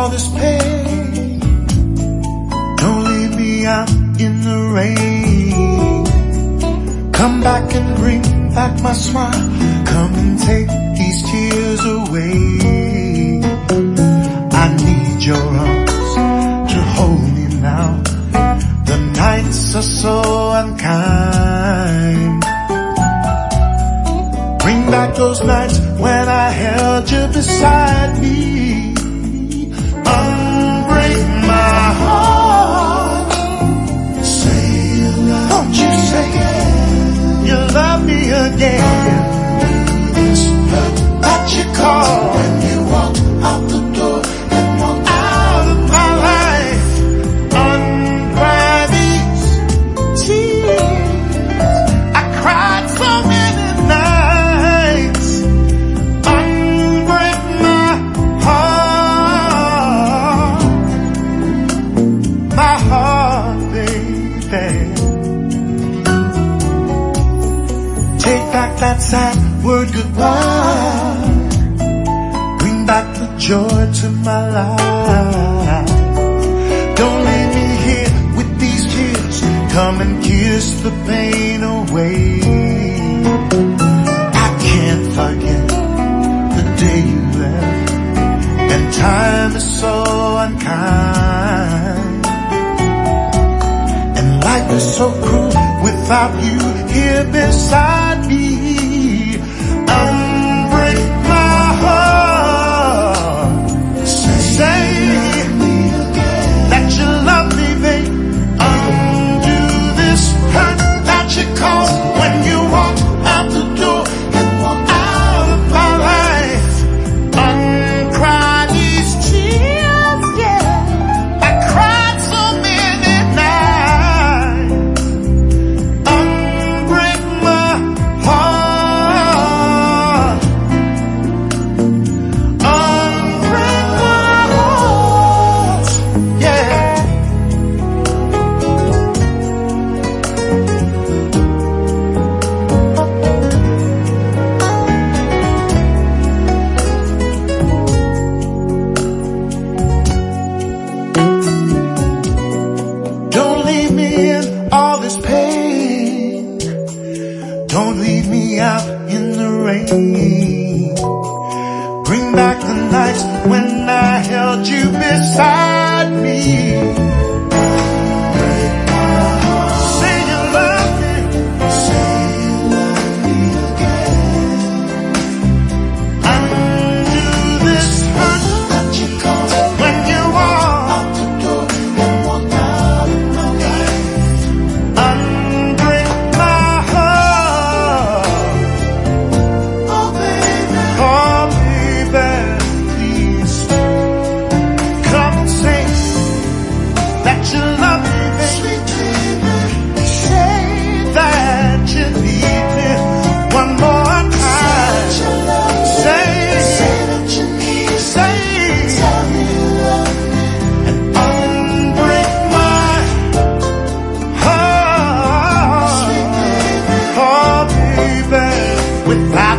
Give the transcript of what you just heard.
all this pain. Don't leave me out in the rain. Come back and bring back my smile. Come and take these tears away. I need your arms to hold me now. The nights are so unkind. Bring back those nights when I held you beside me. Unbreak my heart. Say you love me. Won't you say you love me again? This hurt that you call when you walk out the door and walk out of my life. Undry these tears. I cried so many nights. Unbreak my heart, baby. Take back that sad word goodbye. Bring back the joy to my life. Don't leave me here with these tears. Come and kiss the pain away. I can't forget the day you left, and time is so unkind. And life is so cruel without you here beside me. Unbreak my heart. Say that you love me, babe. Undo this hurt that you caused when you walk out the door and walk out of my life. Uncry these tears, yeah. I cried so many nights. Unbreak my heart. Unbreak my heart, yeah. Don't leave me in all this pain. Don't leave me out in the rain. Bring back the nights when I held you beside me. Say you love me. Say you love me again. Undo this hurt that you caused when you walk out the door and walk out of my life. Unbreak my heart. Oh baby, please. Come and say that you love me, baby. Sweet baby. Say that you need me one more time. Say that you need me. Say tell me you love me. And unbreak my heart. Sweet baby. Oh baby, without